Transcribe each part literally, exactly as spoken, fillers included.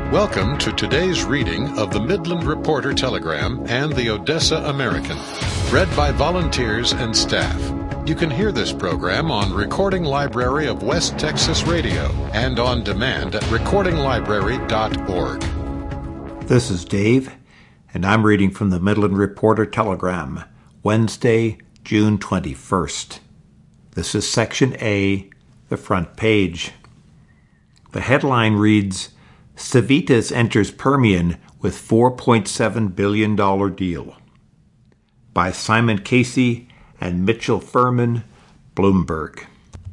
Welcome to today's reading of the Midland Reporter Telegram and the Odessa American, read by volunteers and staff. You can hear this program on Recording Library of West Texas Radio and on demand at recording library dot org. This is Dave, and I'm reading from the Midland Reporter Telegram, Wednesday, June twenty-first. This is Section A, the front page. The headline reads, Civitas enters Permian with four point seven billion dollars deal. By Simon Casey and Mitchell Furman, Bloomberg.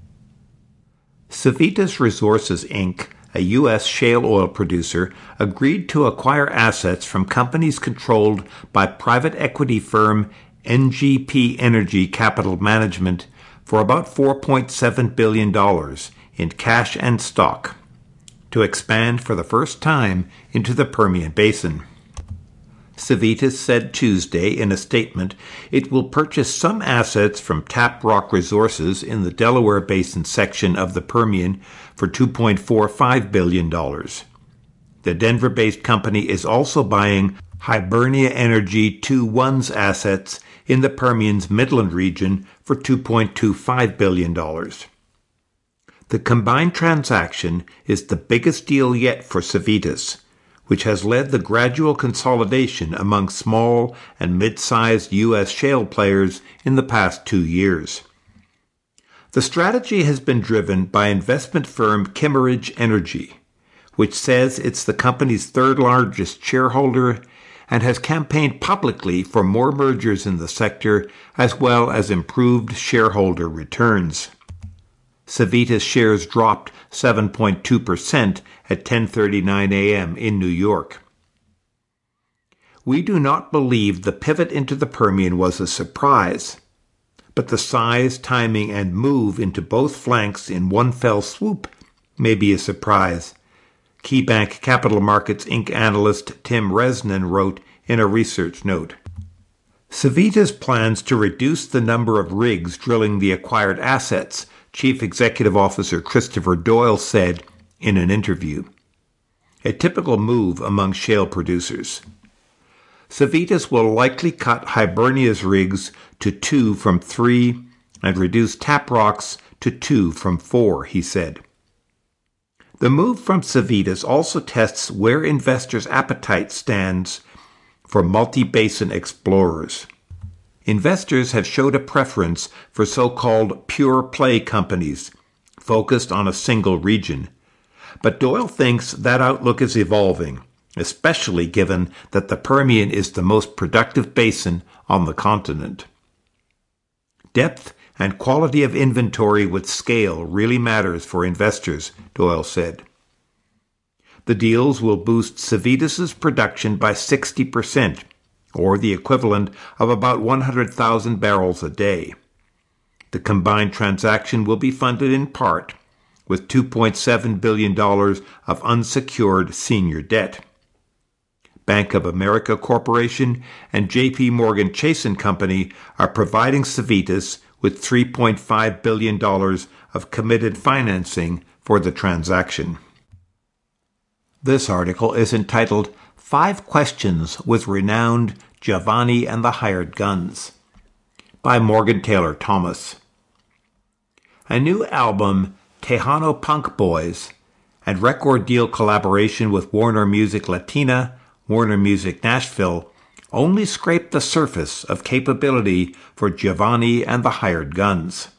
Civitas Resources, Incorporated, a U S shale oil producer, agreed to acquire assets from companies controlled by private equity firm N G P Energy Capital Management for about four point seven billion dollars in cash and stock, to expand for the first time into the Permian Basin. Civitas said Tuesday in a statement it will purchase some assets from Tap Rock Resources in the Delaware Basin section of the Permian for two point four five billion dollars. The Denver-based company is also buying Hibernia Energy twenty-one's assets in the Permian's Midland region for two point two five billion dollars. The combined transaction is the biggest deal yet for Civitas, which has led the gradual consolidation among small and mid-sized U S shale players in the past two years. The strategy has been driven by investment firm Kimmeridge Energy, which says it's the company's third-largest shareholder and has campaigned publicly for more mergers in the sector as well as improved shareholder returns. Civitas shares dropped seven point two percent at ten thirty-nine a.m. in New York. We do not believe the pivot into the Permian was a surprise, but the size, timing, and move into both flanks in one fell swoop may be a surprise, KeyBank Capital Markets Incorporated analyst Tim Resnan wrote in a research note. Civitas plans to reduce the number of rigs drilling the acquired assets, Chief Executive Officer Christopher Doyle said in an interview. A typical move among shale producers. Civitas will likely cut Hibernia's rigs to two from three and reduce Tap Rock's to two from four, he said. The move from Civitas also tests where investors' appetite stands for multi-basin explorers. Investors have showed a preference for so-called pure-play companies focused on a single region, but Doyle thinks that outlook is evolving, especially given that the Permian is the most productive basin on the continent. Depth and quality of inventory with scale really matters for investors, Doyle said. The deals will boost Civitas' production by sixty percent, or the equivalent of about one hundred thousand barrels a day. The combined transaction will be funded in part with two point seven billion dollars of unsecured senior debt. Bank of America Corporation and J P Morgan Chase and Company are providing Civitas with three point five billion dollars of committed financing for the transaction. This article is entitled Five Questions with Renowned Giovanni and the Hired Guns by Morgan Taylor Thomas. A new album, Tejano Punk Boys, and record deal collaboration with Warner Music Latina, Warner Music Nashville, only scraped the surface of capability for Giovanni and the Hired Guns.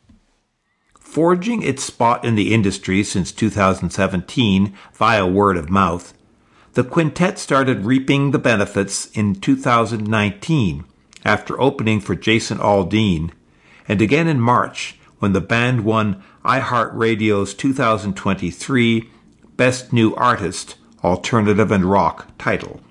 Forging its spot in the industry since two thousand seventeen via word of mouth, the quintet started reaping the benefits in two thousand nineteen after opening for Jason Aldean, and again in March when the band won iHeartRadio's two thousand twenty-three Best New Artist, Alternative and Rock title.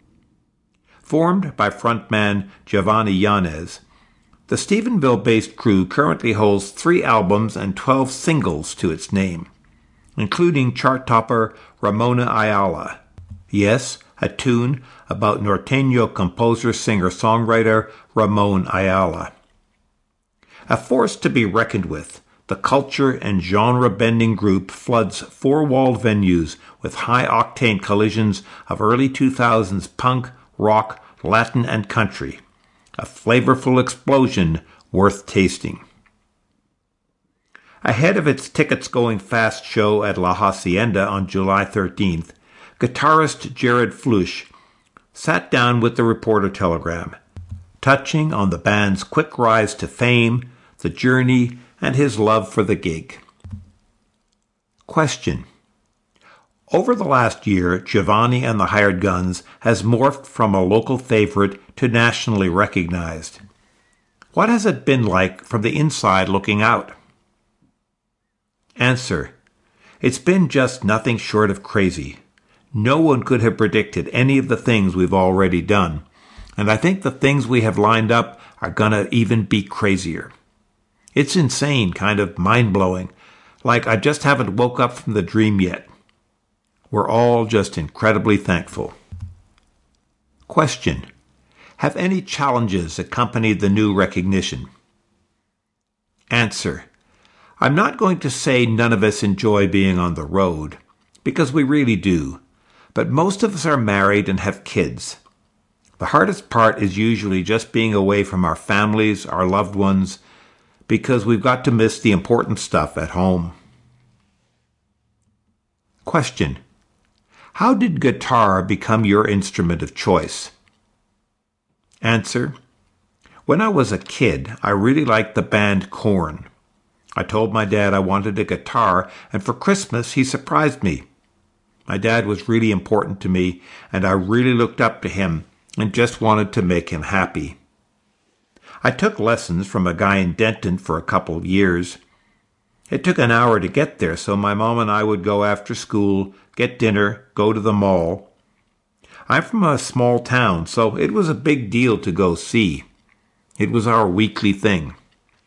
Formed by frontman Giovanni Yanez, the Stephenville-based crew currently holds three albums and twelve singles to its name, including chart topper Ramona Ayala. Yes, a tune about Norteño composer-singer-songwriter Ramon Ayala. A force to be reckoned with, the culture and genre-bending group floods four-walled venues with high-octane collisions of early two thousands punk, rock, Latin, and country. A flavorful explosion worth tasting. Ahead of its tickets-going-fast show at La Hacienda on July thirteenth, guitarist Jared Flush sat down with the Reporter-Telegram, touching on the band's quick rise to fame, the journey, and his love for the gig. Question. Over the last year, Giovanni and the Hired Guns has morphed from a local favorite to nationally recognized. What has it been like from the inside looking out? Answer. It's been just nothing short of crazy. No one could have predicted any of the things we've already done, and I think the things we have lined up are gonna even be crazier. It's insane, kind of mind-blowing, like I just haven't woke up from the dream yet. We're all just incredibly thankful. Question. Have any challenges accompanied the new recognition? Answer. I'm not going to say none of us enjoy being on the road, because we really do, but most of us are married and have kids. The hardest part is usually just being away from our families, our loved ones, because we've got to miss the important stuff at home. Question. How did guitar become your instrument of choice? Answer. When I was a kid, I really liked the band Korn. I told my dad I wanted a guitar, and for Christmas he surprised me. My dad was really important to me, and I really looked up to him and just wanted to make him happy. I took lessons from a guy in Denton for a couple of years. It took an hour to get there, so my mom and I would go after school, get dinner, go to the mall. I'm from a small town, so it was a big deal to go see. It was our weekly thing.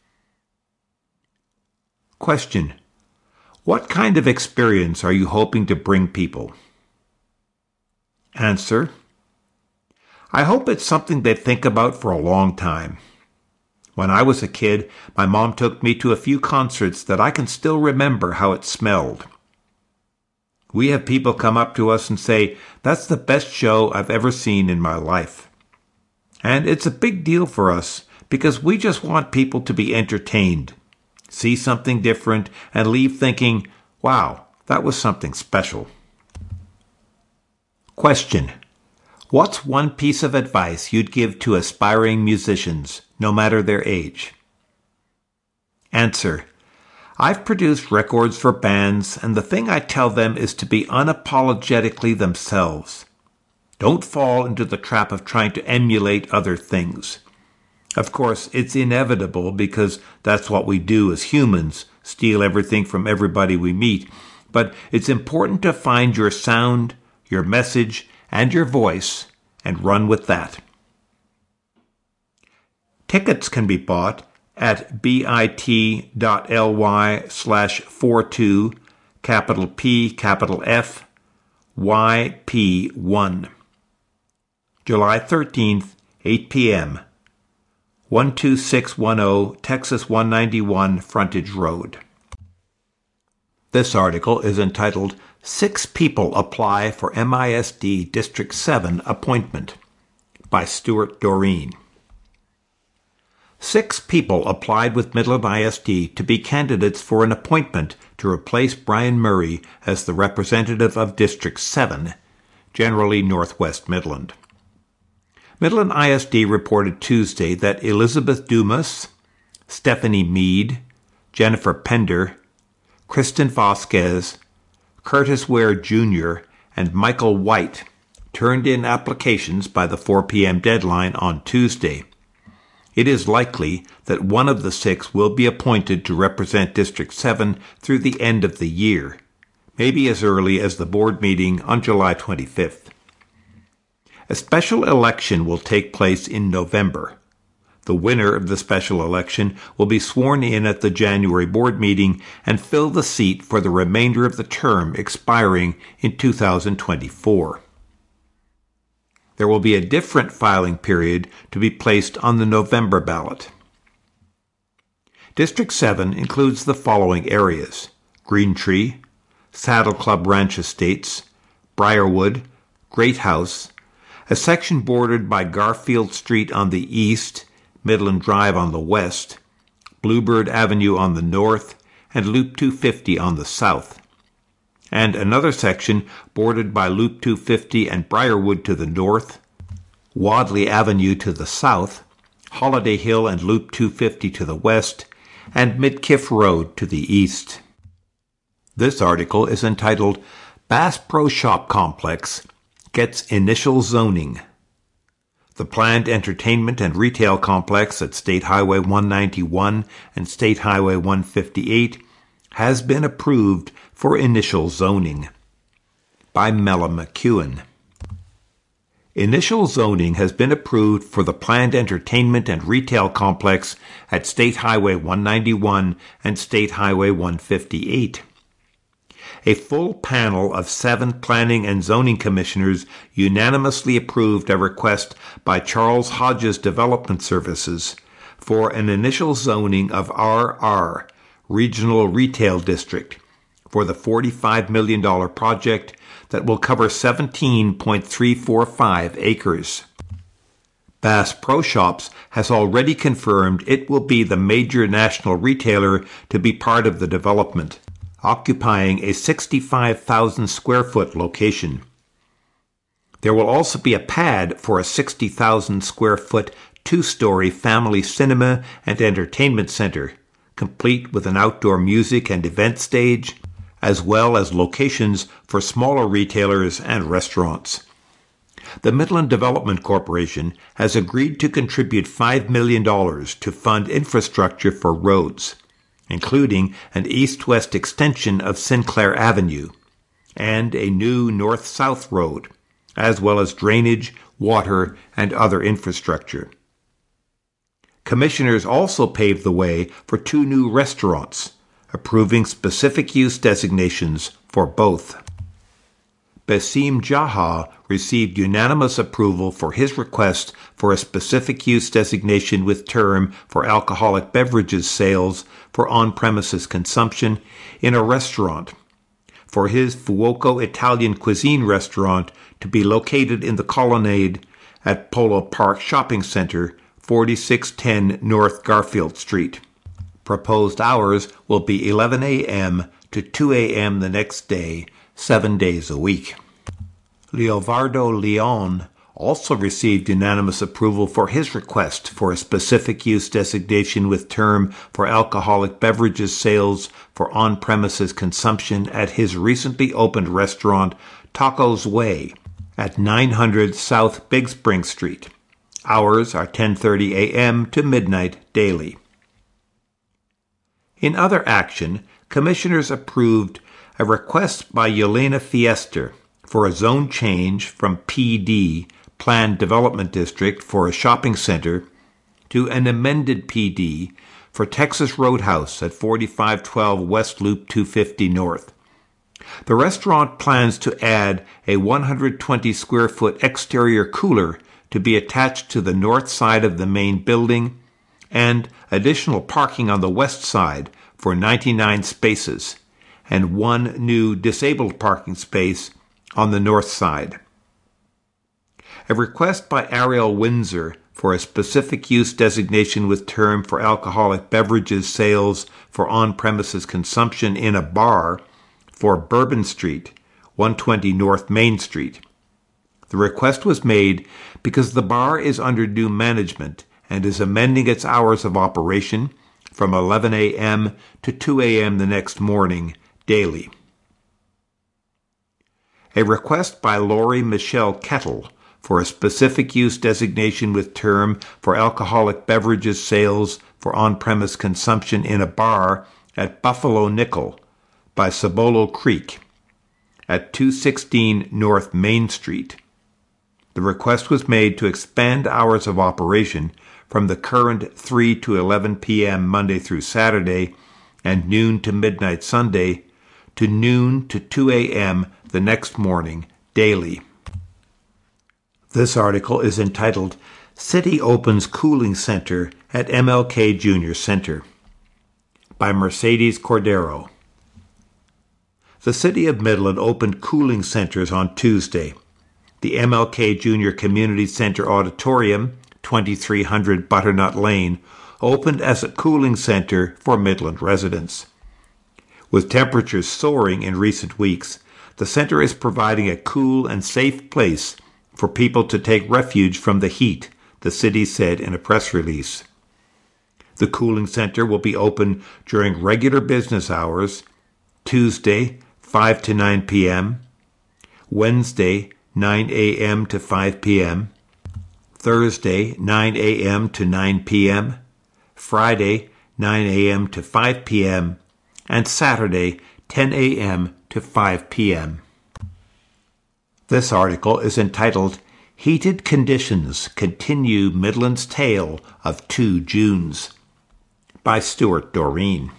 Question. What kind of experience are you hoping to bring people? Answer. I hope it's something they think about for a long time. When I was a kid, my mom took me to a few concerts that I can still remember how it smelled. We have people come up to us and say, "That's the best show I've ever seen in my life." And it's a big deal for us because we just want people to be entertained, see something different, and leave thinking, wow, that was something special. Question. What's one piece of advice you'd give to aspiring musicians, no matter their age? Answer. I've produced records for bands, and the thing I tell them is to be unapologetically themselves. Don't fall into the trap of trying to emulate other things. Of course, it's inevitable because that's what we do as humans, steal everything from everybody we meet. But it's important to find your sound, your message, and your voice, and run with that. Tickets can be bought at bit.ly slash 42 capital P capital F Y P one. July thirteenth, eight p.m. one two six one zero Texas one ninety-one Frontage Road. This article is entitled Six People Apply for M I S D District seven Appointment by Stuart Doreen. Six people applied with Midland I S D to be candidates for an appointment to replace Brian Murray as the representative of District seven, generally Northwest Midland. Midland I S D reported Tuesday that Elizabeth Dumas, Stephanie Mead, Jennifer Pender, Kristen Vasquez, Curtis Ware Junior, and Michael White turned in applications by the four p.m. deadline on Tuesday. It is likely that one of the six will be appointed to represent District seven through the end of the year, maybe as early as the board meeting on July twenty-fifth. A special election will take place in November. The winner of the special election will be sworn in at the January board meeting and fill the seat for the remainder of the term expiring in two thousand twenty-four. There will be a different filing period to be placed on the November ballot. District seven includes the following areas: Green Tree, Saddle Club Ranch Estates, Briarwood, Great House, a section bordered by Garfield Street on the east, Midland Drive on the west, Bluebird Avenue on the north, and Loop two fifty on the south, and another section bordered by Loop two fifty and Briarwood to the north, Wadley Avenue to the south, Holiday Hill and Loop two fifty to the west, and Midkiff Road to the east. This article is entitled Bass Pro Shop Complex Gets Initial Zoning. The planned entertainment and retail complex at State Highway one ninety-one and State Highway one fifty-eight has been approved for initial zoning. By Mella McEwen. Initial zoning has been approved for the planned entertainment and retail complex at State Highway one ninety-one and State Highway one fifty-eight. A full panel of seven planning and zoning commissioners unanimously approved a request by Charles Hodges Development Services for an initial zoning of R R, Regional Retail District, for the forty-five million dollars project that will cover seventeen point three four five acres. Bass Pro Shops has already confirmed it will be the major national retailer to be part of the development, occupying a sixty-five thousand square foot location. There will also be a pad for a sixty thousand square foot two-story family cinema and entertainment center, complete with an outdoor music and event stage, as well as locations for smaller retailers and restaurants. The Midland Development Corporation has agreed to contribute five million dollars to fund infrastructure for roads, including an east-west extension of Sinclair Avenue and a new north-south road, as well as drainage, water, and other infrastructure. Commissioners also paved the way for two new restaurants, approving specific use designations for both. Basim Jaha received unanimous approval for his request for a specific use designation with term for alcoholic beverages sales for on-premises consumption in a restaurant, for his Fuoco Italian cuisine restaurant to be located in the Colonnade at Polo Park Shopping Center, forty-six ten North Garfield Street. Proposed hours will be eleven a.m. to two a.m. the next day, seven days a week. Leovardo Leon also received unanimous approval for his request for a specific use designation with term for alcoholic beverages sales for on-premises consumption at his recently opened restaurant, Tacos Way, at nine hundred South Big Spring Street. Hours are ten thirty a.m. to midnight daily. In other action, commissioners approved a request by Yelena Fiester for a zone change from P D, Planned Development District for a shopping center, to an amended P D for Texas Roadhouse at forty-five twelve West Loop two fifty North. The restaurant plans to add a one hundred twenty square foot exterior cooler to be attached to the north side of the main building, and additional parking on the west side for ninety-nine spaces, and one new disabled parking space on the north side. A request by Ariel Windsor for a specific use designation with term for alcoholic beverages sales for on-premises consumption in a bar for Bourbon Street, one twenty North Main Street. The request was made because the bar is under new management and is amending its hours of operation from eleven a.m. to two a.m. the next morning, daily. A request by Lori Michelle Kettle for a specific use designation with term for alcoholic beverages sales for on-premise consumption in a bar at Buffalo Nickel by Cibolo Creek at two sixteen North Main Street. The request was made to expand hours of operation from the current three to eleven p.m. Monday through Saturday and noon to midnight Sunday to noon to two a.m. the next morning, daily. This article is entitled City Opens Cooling Center at M L K Junior Center. by Mercedes Cordero. The City of Midland opened cooling centers on Tuesday. The M L K Junior Community Center Auditorium, twenty-three hundred Butternut Lane, opened as a cooling center for Midland residents. With temperatures soaring in recent weeks, the center is providing a cool and safe place for people to take refuge from the heat, the city said in a press release. The cooling center will be open during regular business hours, Tuesday, five to nine p.m., Wednesday, nine a.m. to five p.m., Thursday, nine a.m. to nine p.m., Friday, nine a.m. to five p.m., and Saturday, ten a.m. to five p.m. This article is entitled, Heated Conditions Continue Midland's Tale of Two Junes, by Stuart Doreen.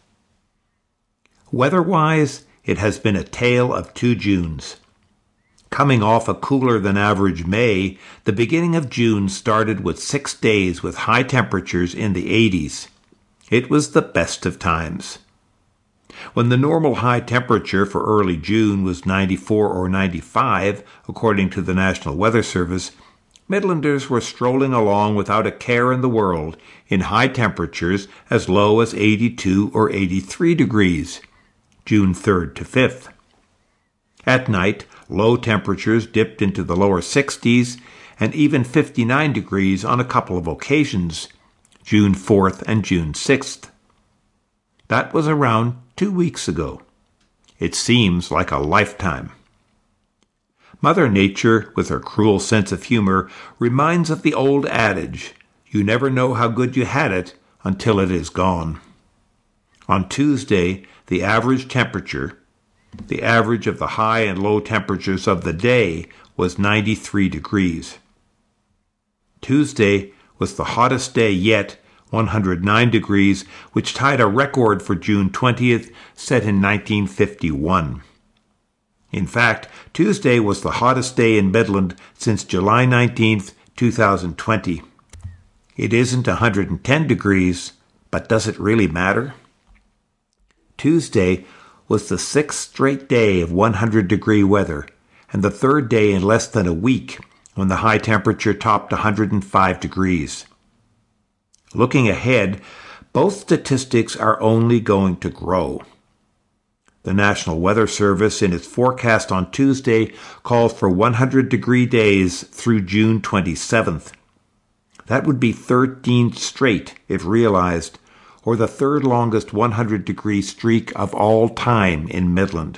Weather-wise, it has been a tale of two Junes. Coming off a cooler-than-average May, the beginning of June started with six days with high temperatures in the eighties. It was the best of times. When the normal high temperature for early June was ninety-four or ninety-five, according to the National Weather Service, Midlanders were strolling along without a care in the world in high temperatures as low as eighty-two or eighty-three degrees, June third to fifth. At night, low temperatures dipped into the lower sixties and even fifty-nine degrees on a couple of occasions, June fourth and June sixth. That was around two weeks ago. It seems like a lifetime. Mother Nature, with her cruel sense of humor, reminds of the old adage, you never know how good you had it until it is gone. On Tuesday, the average temperature, the average of the high and low temperatures of the day, was ninety-three degrees. Tuesday was the hottest day yet, one hundred nine degrees, which tied a record for June twentieth, set in nineteen fifty-one. In fact, Tuesday was the hottest day in Midland since July nineteenth, two thousand twenty. It isn't one hundred ten degrees, but does it really matter? Tuesday was the sixth straight day of one hundred degree weather, and the third day in less than a week when the high temperature topped one hundred five degrees. Looking ahead, both statistics are only going to grow. The National Weather Service, in its forecast on Tuesday, calls for one hundred degree days through June twenty-seventh. That would be thirteen straight, if realized, or the third longest one hundred degree streak of all time in Midland.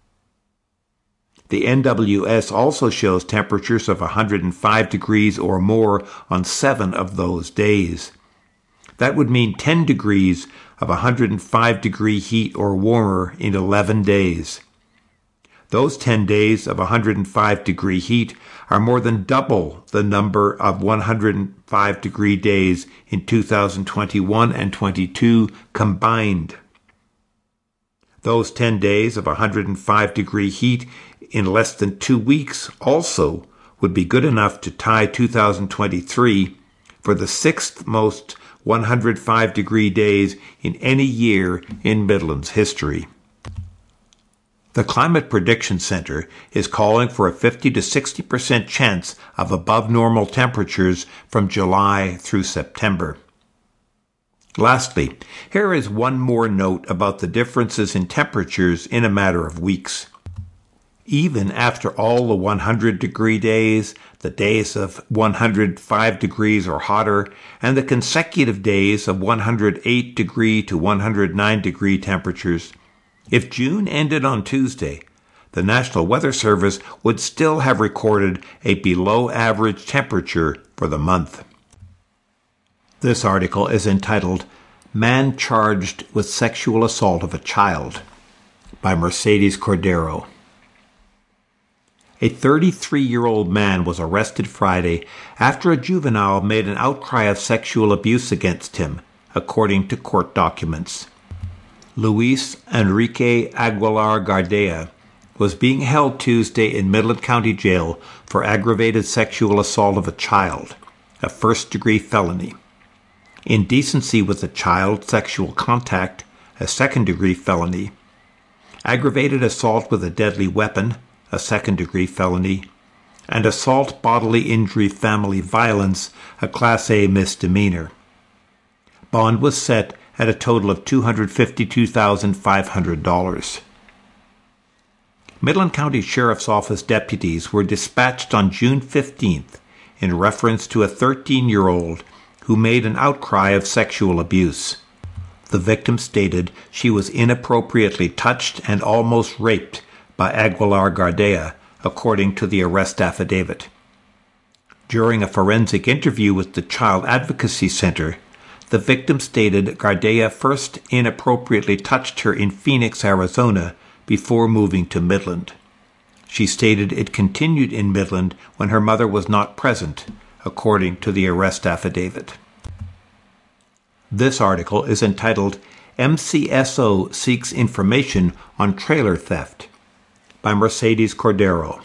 The N W S also shows temperatures of one hundred five degrees or more on seven of those days. That would mean ten degrees of one hundred five degree heat or warmer in eleven days. Those ten days of one hundred five degree heat are more than double the number of one hundred five degree days in two thousand twenty-one and twenty-two combined. Those ten days of one hundred five degree heat in less than two weeks also would be good enough to tie two thousand twenty-three for the sixth most one hundred five degree days in any year in Midland's history. The Climate Prediction Center is calling for a fifty to sixty percent chance of above normal temperatures from July through September. Lastly, here is one more note about the differences in temperatures in a matter of weeks. Even after all the one hundred degree days, the days of one hundred five degrees or hotter, and the consecutive days of one hundred eight degree to one hundred nine degree temperatures, if June ended on Tuesday, the National Weather Service would still have recorded a below-average temperature for the month. This article is entitled, Man Charged with Sexual Assault of a Child, by Mercedes Cordero. A thirty-three-year-old man was arrested Friday after a juvenile made an outcry of sexual abuse against him, according to court documents. Luis Enrique Aguilar Gardea was being held Tuesday in Midland County Jail for aggravated sexual assault of a child, a first-degree felony. Indecency with a child sexual contact a second-degree felony, aggravated assault with a deadly weapon, a second-degree felony, and assault, bodily injury, family violence, a Class A misdemeanor. Bond was set at a total of two hundred fifty-two thousand five hundred dollars. Midland County Sheriff's Office deputies were dispatched on June fifteenth in reference to a thirteen-year-old who made an outcry of sexual abuse. The victim stated she was inappropriately touched and almost raped by Aguilar Gardea, according to the arrest affidavit. During a forensic interview with the Child Advocacy Center, the victim stated Gardea first inappropriately touched her in Phoenix, Arizona, before moving to Midland. She stated it continued in Midland when her mother was not present, according to the arrest affidavit. This article is entitled M C S O Seeks Information on Trailer Theft by Mercedes Cordero.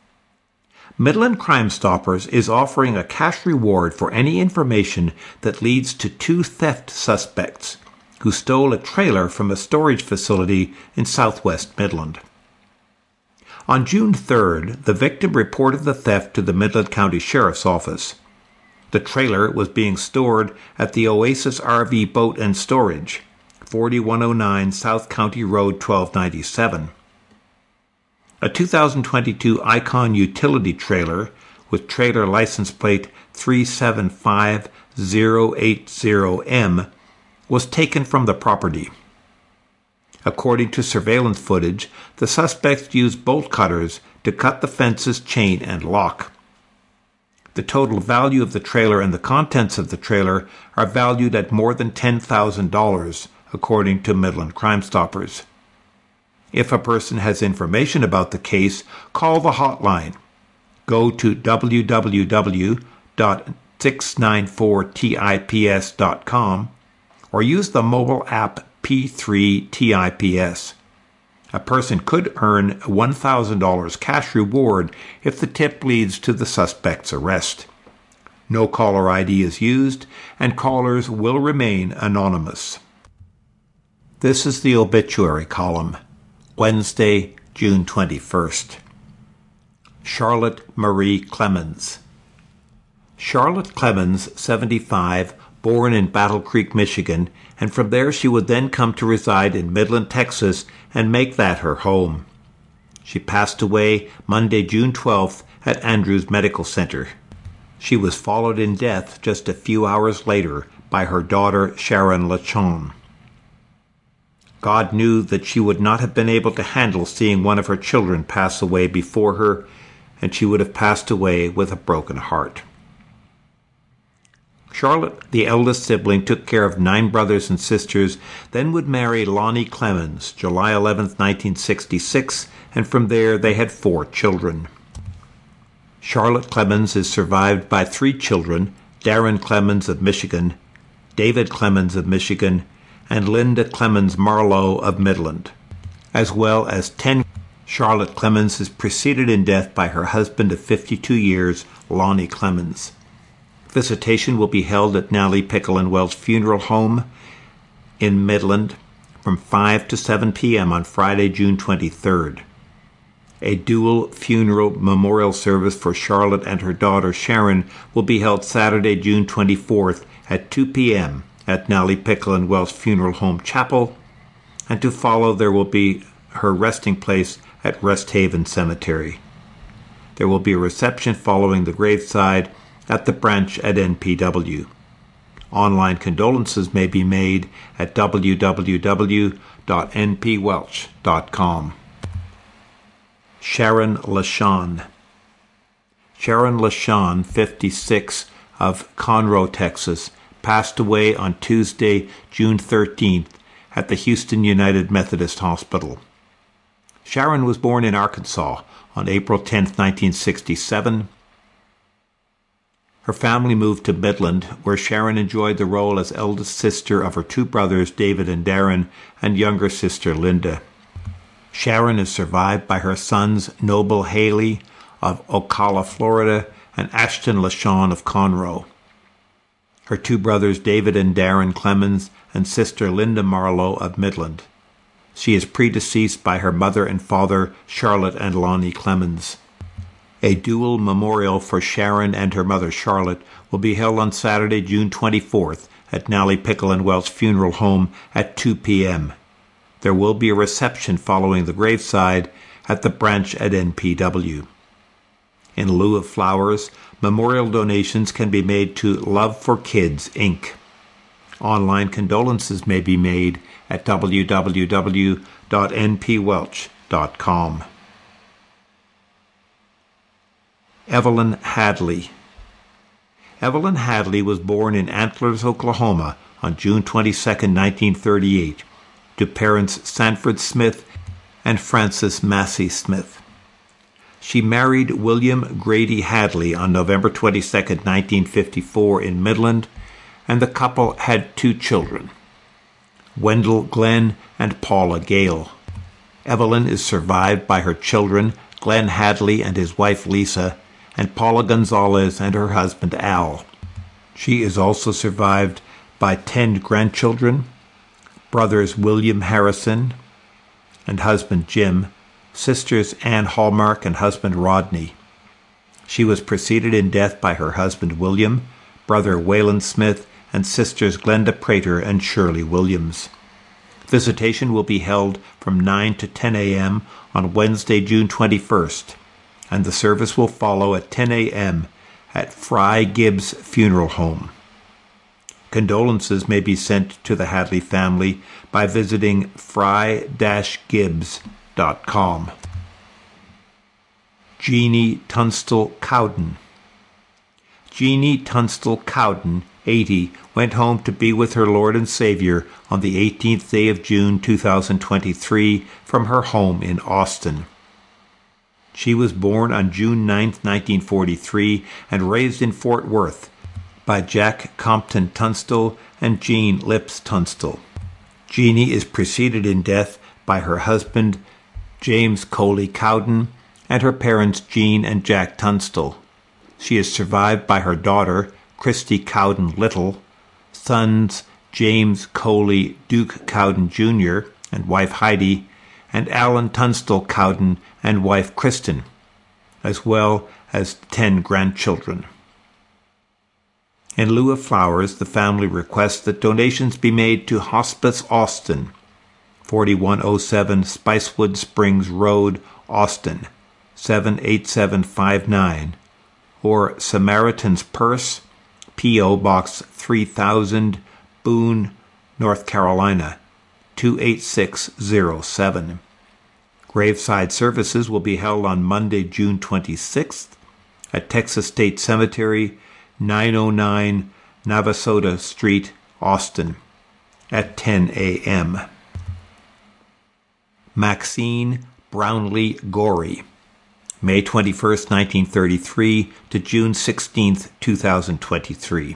Midland Crime Stoppers is offering a cash reward for any information that leads to two theft suspects who stole a trailer from a storage facility in southwest Midland. On June third, the victim reported the theft to the Midland County Sheriff's Office. The trailer was being stored at the Oasis R V Boat and Storage, forty-one oh nine South County Road twelve ninety-seven. A two thousand twenty-two Icon utility trailer with trailer license plate three seven five zero eight zero M was taken from the property. According to surveillance footage, the suspects used bolt cutters to cut the fence's chain and lock. The total value of the trailer and the contents of the trailer are valued at more than ten thousand dollars, according to Midland Crime Stoppers. If a person has information about the case, call the hotline. Go to w w w dot six nine four tips dot com or use the mobile app P three T I P S. A person could earn a one thousand dollars cash reward if the tip leads to the suspect's arrest. No caller I D is used, and callers will remain anonymous. This is the obituary column. Wednesday, June twenty-first. Charlotte Marie Clemens. Charlotte Clemens, seventy-five, born in Battle Creek, Michigan, and from there she would then come to reside in Midland, Texas, and make that her home. She passed away Monday, June twelfth, at Andrews Medical Center. She was followed in death just a few hours later by her daughter Sharon LaChawn. God knew that she would not have been able to handle seeing one of her children pass away before her, and she would have passed away with a broken heart. Charlotte, the eldest sibling, took care of nine brothers and sisters, then would marry Lonnie Clemens, July eleventh, nineteen sixty-six, and from there they had four children. Charlotte Clemens is survived by three children, Darren Clemens of Michigan, David Clemens of Michigan, and Linda Clemens Marlowe of Midland, as well as ten. Charlotte Clemens is preceded in death by her husband of fifty-two years, Lonnie Clemens. Visitation will be held at Nally Pickle and Welch Funeral Home in Midland from five to seven p.m. on Friday, June twenty-third. A dual funeral memorial service for Charlotte and her daughter Sharon will be held Saturday, June twenty-fourth at two p.m. at Nally Pickle and Welch Funeral Home Chapel, and to follow there will be her resting place at Rest Haven Cemetery. There will be a reception following the graveside at the branch at N P W. Online condolences may be made at w w w dot n p welch dot com. Sharon LaShawn. Sharon LaShawn, fifty-six, of Conroe, Texas, passed away on Tuesday, June thirteenth, at the Houston United Methodist Hospital. Sharon was born in Arkansas on April tenth, nineteen sixty-seven. Her family moved to Midland, where Sharon enjoyed the role as eldest sister of her two brothers, David and Darren, and younger sister, Linda. Sharon is survived by her sons, Noble Haley of Ocala, Florida, and Ashton LaShawn of Conroe. Her two brothers, David and Darren Clemens, and sister Linda Marlowe of Midland. She is predeceased by her mother and father, Charlotte and Lonnie Clemens. A dual memorial for Sharon and her mother, Charlotte, will be held on Saturday, June twenty-fourth at Nally Pickle and Welch Funeral Home at two p.m. There will be a reception following the graveside at the branch at N P W. In lieu of flowers, memorial donations can be made to Love for Kids, Incorporated. Online condolences may be made at w w w dot n p welch dot com. Evelyn Hadley. Evelyn Hadley was born in Antlers, Oklahoma on June twenty-second, nineteen thirty-eight, to parents Sanford Smith and Frances Massey Smith. She married William Grady Hadley on November twenty-second, nineteen fifty-four in Midland, and the couple had two children, Wendell Glenn and Paula Gale. Evelyn is survived by her children, Glenn Hadley and his wife Lisa, and Paula Gonzalez and her husband Al. She is also survived by ten grandchildren, brothers William Harrison and husband Jim, sisters Ann Hallmark and husband Rodney. She was preceded in death by her husband William, brother Wayland Smith, and sisters Glenda Prater and Shirley Williams. Visitation will be held from nine to ten a.m. on Wednesday, June twenty-first, and the service will follow at ten a.m. at Fry Gibbs Funeral Home. Condolences may be sent to the Hadley family by visiting fry dash gibbs dot com. Jeannie Tunstall Cowden. Jeannie Tunstall Cowden, eighty, went home to be with her Lord and Savior on the eighteenth day of June two thousand twenty-three from her home in Austin. She was born on June ninth, nineteen forty-three, and raised in Fort Worth by Jack Compton Tunstall and Jean Lips Tunstall. Jeannie is preceded in death by her husband, James Coley Cowden, and her parents, Jean and Jack Tunstall. She is survived by her daughter, Christy Cowden Little, sons James Coley Duke Cowden Junior and wife Heidi, and Alan Tunstall Cowden and wife Kristen, as well as ten grandchildren. In lieu of flowers, the family requests that donations be made to Hospice Austin, forty-one oh seven Spicewood Springs Road, Austin, seven eight seven five nine, or Samaritan's Purse, P O. Box three thousand, Boone, North Carolina, two eight six zero seven. Graveside services will be held on Monday, June twenty-sixth, at Texas State Cemetery, nine oh nine Navasota Street, Austin, at ten a.m. Maxine Brownlee Gorey, May twenty-first, nineteen thirty-three to June sixteenth, two thousand twenty-three.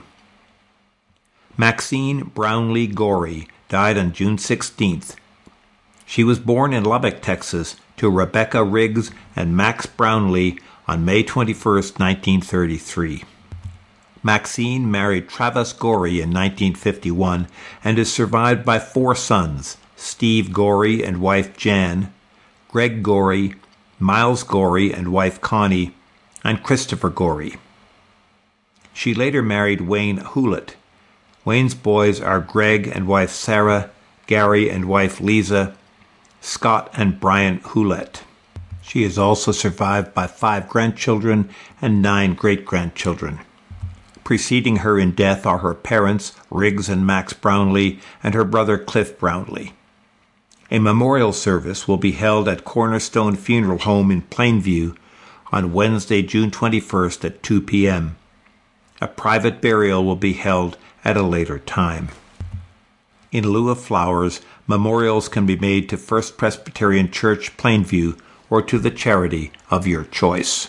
Maxine Brownlee Gorey died on June sixteenth. She was born in Lubbock, Texas, to Rebecca Riggs and Max Brownlee on May twenty-first, nineteen thirty-three. Maxine married Travis Gorey in nineteen fifty-one and is survived by four sons, Steve Gorey and wife Jan, Greg Gorey, Miles Gorey and wife Connie, and Christopher Gorey. She later married Wayne Hewlett. Wayne's boys are Greg and wife Sarah, Gary and wife Lisa, Scott and Brian Hewlett. She is also survived by five grandchildren and nine great-grandchildren. Preceding her in death are her parents, Riggs and Max Brownlee, and her brother Cliff Brownlee. A memorial service will be held at Cornerstone Funeral Home in Plainview on Wednesday, June twenty-first at two p.m. A private burial will be held at a later time. In lieu of flowers, memorials can be made to First Presbyterian Church, Plainview, or to the charity of your choice.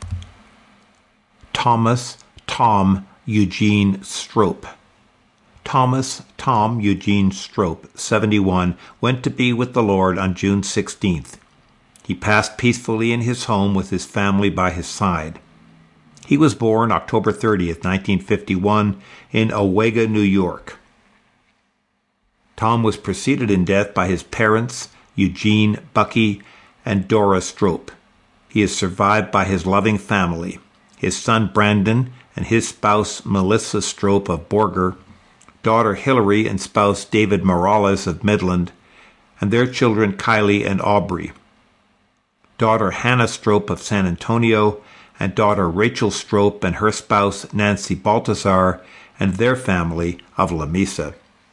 Thomas Tom Eugene Strope. Thomas Tom Eugene Strope, seventy-one, went to be with the Lord on June sixteenth. He passed peacefully in his home with his family by his side. He was born October thirtieth, nineteen fifty-one, in Owega, New York. Tom was preceded in death by his parents, Eugene, Bucky, and Dora Strope. He is survived by his loving family, his son Brandon and his spouse Melissa Strope of Borger, daughter Hillary and spouse David Morales of Midland, and their children Kylie and Aubrey, daughter Hannah Strope of San Antonio, and daughter Rachel Strope and her spouse Nancy Baltazar and their family of La Mesa.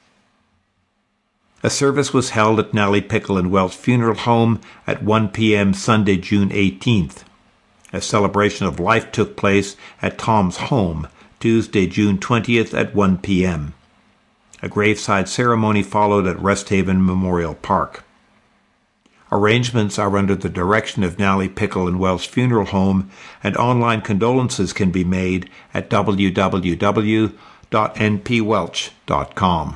A service was held at Nellie Pickle and Welch Funeral Home at one p.m. Sunday, June eighteenth. A celebration of life took place at Tom's home Tuesday, June twentieth at one p.m. A graveside ceremony followed at Rest Haven Memorial Park. Arrangements are under the direction of Nellie Pickle and Welch Funeral Home, and online condolences can be made at w w w dot n p welch dot com.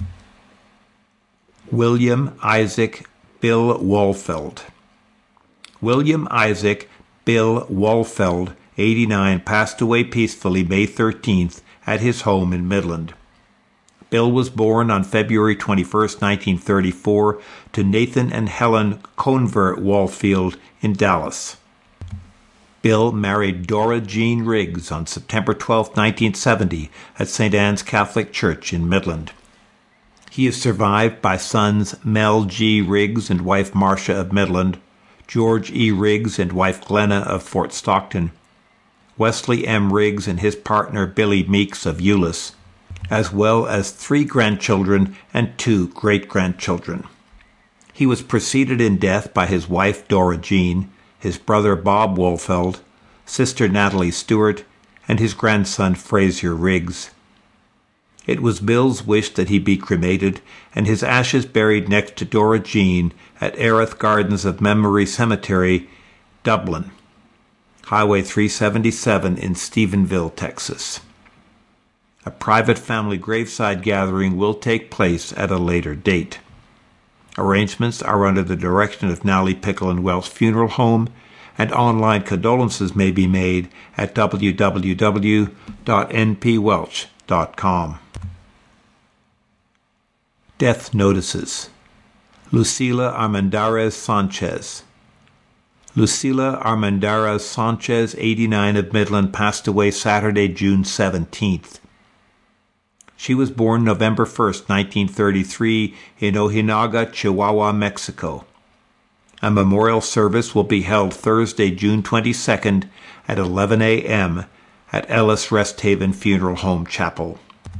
William Isaac Bill Walfeld. William Isaac Bill Walfeld, eighty-nine, passed away peacefully May thirteenth at his home in Midland. Bill was born on February twenty-first, nineteen thirty-four, to Nathan and Helen Convert Walfield in Dallas. Bill married Dora Jean Riggs on September twelfth, nineteen seventy, at Saint Anne's Catholic Church in Midland. He is survived by sons Mel G. Riggs and wife Marcia of Midland, George E. Riggs and wife Glenna of Fort Stockton, Wesley M. Riggs and his partner Billy Meeks of Euless, as well as three grandchildren and two great-grandchildren. He was preceded in death by his wife Dora Jean, his brother Bob Walfeld, sister Natalie Stewart, and his grandson Frazier Riggs. It was Bill's wish that he be cremated and his ashes buried next to Dora Jean at Erith Gardens of Memory Cemetery, Dublin, Highway three seventy-seven in Stephenville, Texas. A private family graveside gathering will take place at a later date. Arrangements are under the direction of Nellie Pickle and Welch Funeral Home, and online condolences may be made at w w w dot n p welch dot com. Death notices. Lucila Armendariz Sanchez. Lucila Armendariz Sanchez, eighty-nine, of Midland, passed away Saturday, June seventeenth. She was born November first, nineteen thirty-three, in Ojinaga, Chihuahua, Mexico. A memorial service will be held Thursday, June twenty-second at eleven a.m. at Ellis Rest Haven Funeral Home Chapel.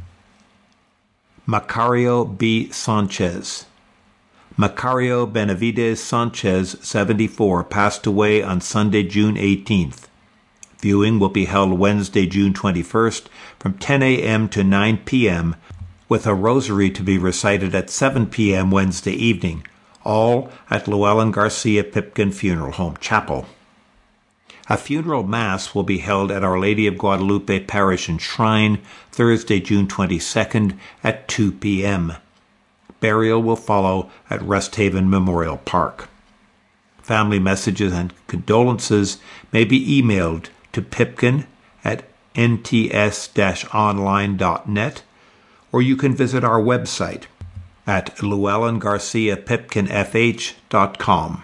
Macario B. Sanchez. Macario Benavides Sanchez, seventy-four, passed away on Sunday, June eighteenth. Viewing will be held Wednesday, June twenty-first, from ten a.m. to nine p.m., with a rosary to be recited at seven p.m. Wednesday evening, all at Llewellyn Garcia Pipkin Funeral Home Chapel. A funeral mass will be held at Our Lady of Guadalupe Parish and Shrine Thursday, June twenty-second at two p.m. Burial will follow at Rest Haven Memorial Park. Family messages and condolences may be emailed to pipkin at n t s dash online dot net, or you can visit our website at llewellyn garcia pipkin f h dot com.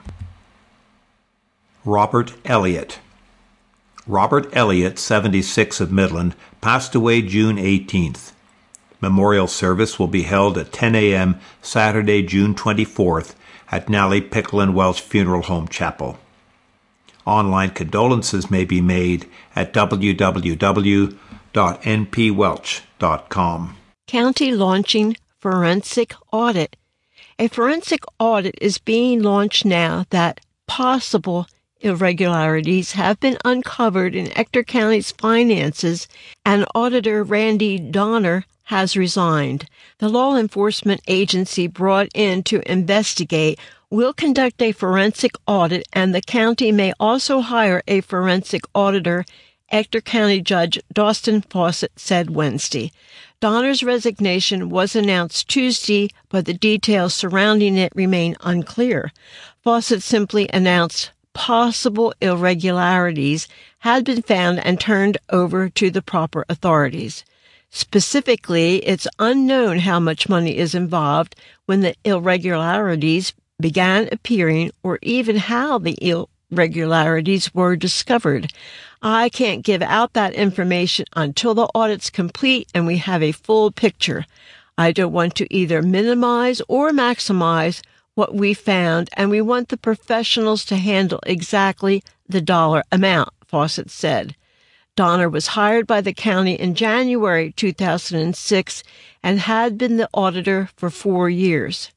Robert Elliott. Robert Elliott, seventy-six, of Midland, passed away June eighteenth. Memorial service will be held at ten a.m. Saturday, June twenty-fourth at Nellie Pickle and Welch Funeral Home Chapel. Online condolences may be made at w w w dot n p welch dot com. County launching forensic audit. A forensic audit is being launched now that possible irregularities have been uncovered in Ector County's finances, and Auditor Randy Donner has resigned. The law enforcement agency brought in to investigate will conduct a forensic audit, and the county may also hire a forensic auditor, Ector County Judge Dawson Fawcett said Wednesday. Donner's resignation was announced Tuesday, but the details surrounding it remain unclear. Fawcett simply announced possible irregularities had been found and turned over to the proper authorities. Specifically, it's unknown how much money is involved when the irregularities began appearing or even how the irregularities were discovered. I can't give out that information until the audit's complete and we have a full picture. I don't want to either minimize or maximize what we found, and we want the professionals to handle exactly the dollar amount, Fawcett said. Donner was hired by the county in January two thousand six and had been the auditor for four years.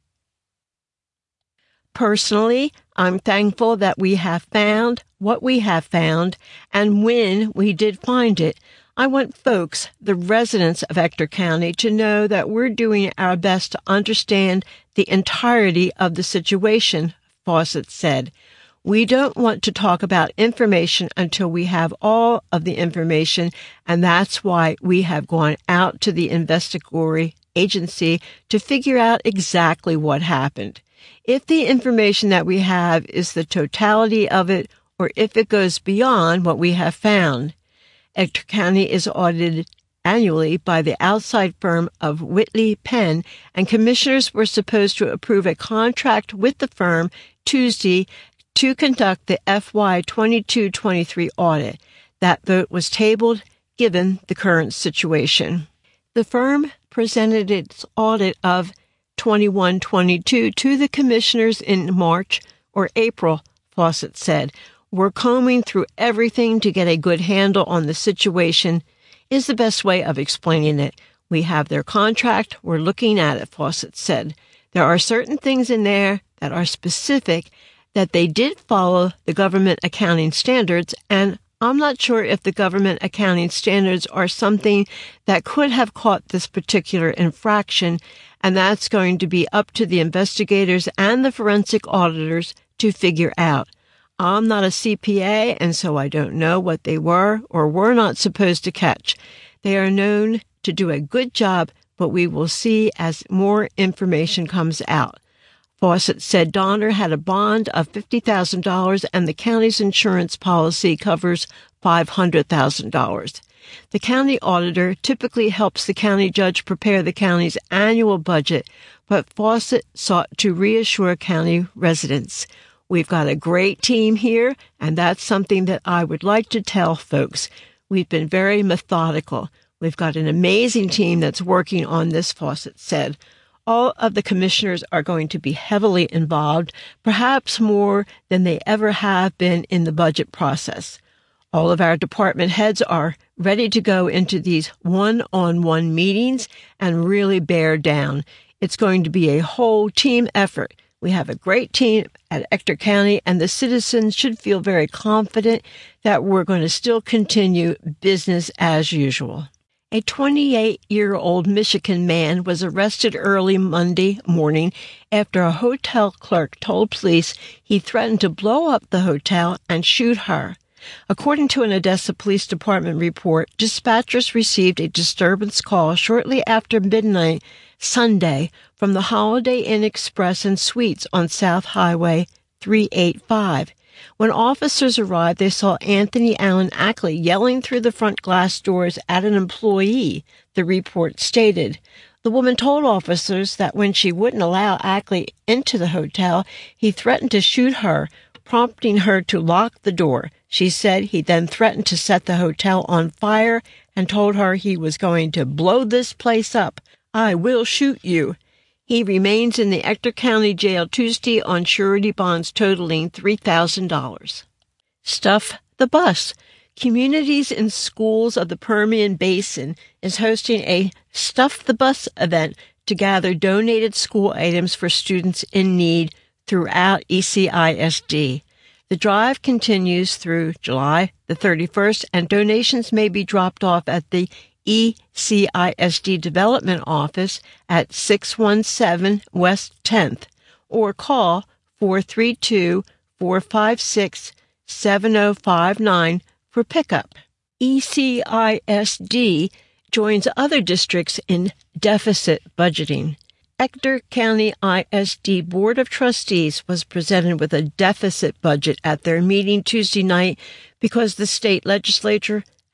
Personally, I'm thankful that we have found what we have found, and when we did find it, I want folks, the residents of Ector County, to know that we're doing our best to understand the entirety of the situation, Fawcett said. We don't want to talk about information until we have all of the information, and that's why we have gone out to the investigatory agency to figure out exactly what happened. If the information that we have is the totality of it, or if it goes beyond what we have found. Ector County is audited annually by the outside firm of Whitley Penn, and commissioners were supposed to approve a contract with the firm Tuesday to conduct the F Y twenty-two twenty-three audit. That vote was tabled given the current situation. The firm presented its audit of twenty-one twenty-two to the commissioners in March or April, Fawcett said. We're combing through everything to get a good handle on the situation is the best way of explaining it. We have their contract. We're looking at it, Fawcett said. There are certain things in there that are specific that they did follow the government accounting standards, and I'm not sure if the government accounting standards are something that could have caught this particular infraction, and that's going to be up to the investigators and the forensic auditors to figure out. I'm not a C P A, and so I don't know what they were or were not supposed to catch. They are known to do a good job, but we will see as more information comes out. Fawcett said Donner had a bond of fifty thousand dollars and the county's insurance policy covers five hundred thousand dollars. The county auditor typically helps the county judge prepare the county's annual budget, but Fawcett sought to reassure county residents. We've got a great team here, and that's something that I would like to tell folks. We've been very methodical. We've got an amazing team that's working on this, Fawcett said. All of the commissioners are going to be heavily involved, perhaps more than they ever have been in the budget process. All of our department heads are ready to go into these one-on-one meetings and really bear down. It's going to be a whole team effort. We have a great team at Ector County, and the citizens should feel very confident that we're going to still continue business as usual. A twenty-eight-year-old Michigan man was arrested early Monday morning after a hotel clerk told police he threatened to blow up the hotel and shoot her. According to an Odessa Police Department report, dispatchers received a disturbance call shortly after midnight Sunday from the Holiday Inn Express and Suites on South Highway three eighty-five. When officers arrived, they saw Anthony Allen Ackley yelling through the front glass doors at an employee, the report stated. The woman told officers that when she wouldn't allow Ackley into the hotel, he threatened to shoot her, prompting her to lock the door. She said he then threatened to set the hotel on fire and told her he was going to blow this place up. I will shoot you. He remains in the Ector County Jail Tuesday on surety bonds totaling three thousand dollars. Stuff the Bus. Communities and Schools of the Permian Basin is hosting a Stuff the Bus event to gather donated school items for students in need throughout E C I S D. The drive continues through July the thirty-first, and donations may be dropped off at the E C I S D Development Office at six one seven West tenth or call four three two, four five six, seven zero five nine for pickup. E C I S D joins other districts in deficit budgeting. Ector County I S D Board of Trustees was presented with a deficit budget at their meeting Tuesday night because the state legislature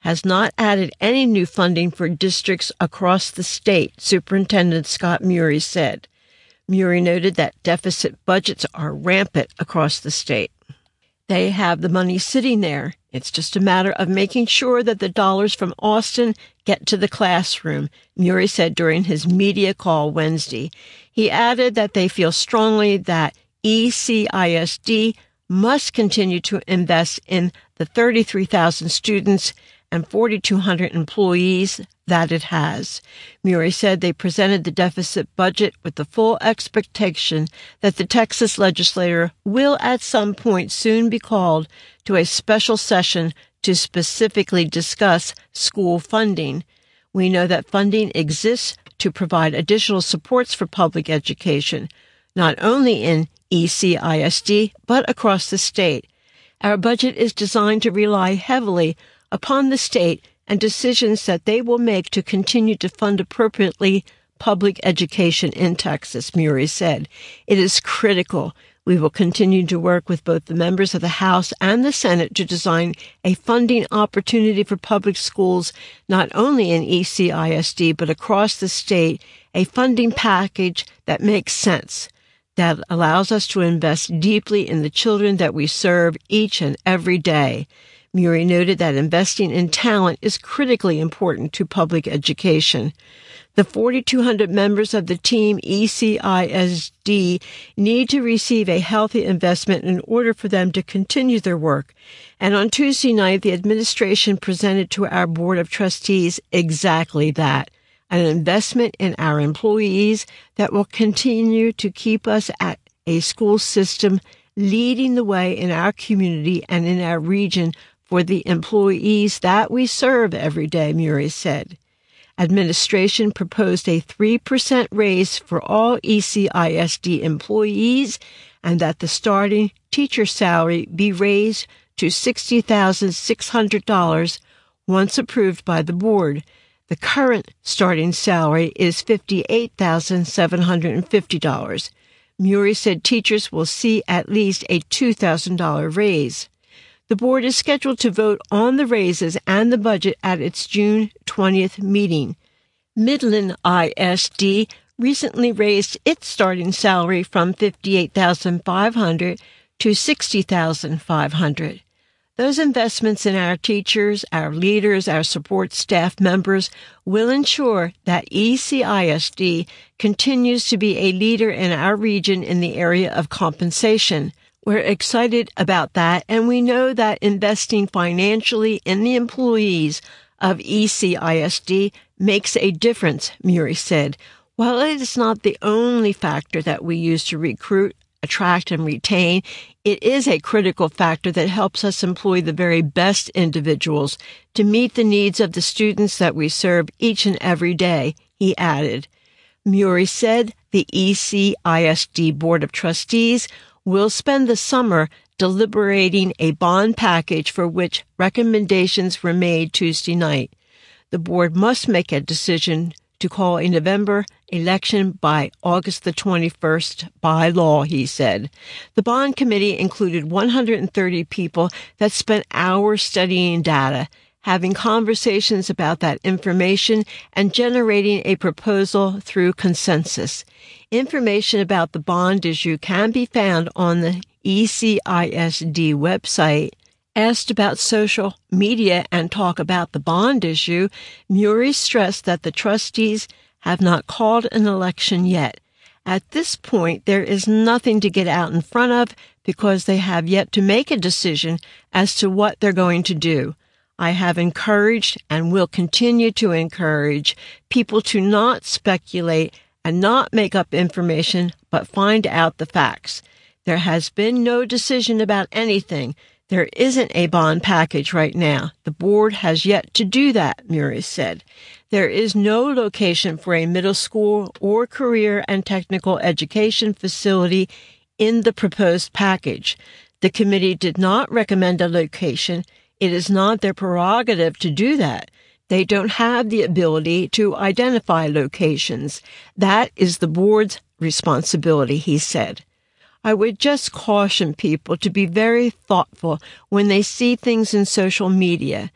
has not added any new funding for districts across the state, Superintendent Scott Murray said. Murray noted that deficit budgets are rampant across the state. They have the money sitting there. It's just a matter of making sure that the dollars from Austin get to the classroom, Murray said during his media call Wednesday. He added that they feel strongly that E C I S D must continue to invest in the thirty-three thousand students and four thousand two hundred employees that it has. Murray said they presented the deficit budget with the full expectation that the Texas legislature will at some point soon be called to a special session to specifically discuss school funding. We know that funding exists to provide additional supports for public education, not only in E C I S D, but across the state. Our budget is designed to rely heavily upon the state and decisions that they will make to continue to fund appropriately public education in Texas, Murray said. It is critical. We will continue to work with both the members of the House and the Senate to design a funding opportunity for public schools, not only in E C I S D, but across the state, a funding package that makes sense, that allows us to invest deeply in the children that we serve each and every day. Murray noted that investing in talent is critically important to public education. The four thousand two hundred members of the team E C I S D need to receive a healthy investment in order for them to continue their work. And on Tuesday night, the administration presented to our Board of Trustees exactly that, an investment in our employees that will continue to keep us at a school system leading the way in our community and in our region for the employees that we serve every day, Murray said. Administration proposed a three percent raise for all E C I S D employees and that the starting teacher salary be raised to sixty thousand six hundred dollars once approved by the board. The current starting salary is fifty-eight thousand seven hundred fifty dollars. Murray said teachers will see at least a two thousand dollars raise. The board is scheduled to vote on the raises and the budget at its June twentieth meeting. Midland I S D recently raised its starting salary from fifty-eight thousand five hundred dollars to sixty thousand five hundred dollars. Those investments in our teachers, our leaders, our support staff members will ensure that E C I S D continues to be a leader in our region in the area of compensation. We're excited about that, and we know that investing financially in the employees of E C I S D makes a difference, Murray said. While it is not the only factor that we use to recruit, attract, and retain, it is a critical factor that helps us employ the very best individuals to meet the needs of the students that we serve each and every day, he added. Murray said the E C I S D Board of Trustees will spend the summer deliberating a bond package for which recommendations were made Tuesday night. The board must make a decision to call a November election by August the twenty-first by law, he said. The bond committee included one hundred thirty people that spent hours studying data, having conversations about that information, and generating a proposal through consensus. Information about the bond issue can be found on the E C I S D website. Asked about social media and talk about the bond issue, Murray stressed that the trustees have not called an election yet. At this point, there is nothing to get out in front of because they have yet to make a decision as to what they're going to do. I have encouraged and will continue to encourage people to not speculate and not make up information, but find out the facts. There has been no decision about anything. There isn't a bond package right now. The board has yet to do that, Murray said. There is no location for a middle school or career and technical education facility in the proposed package. The committee did not recommend a location. It is not their prerogative to do that. They don't have the ability to identify locations. That is the board's responsibility, he said. I would just caution people to be very thoughtful when they see things in social media.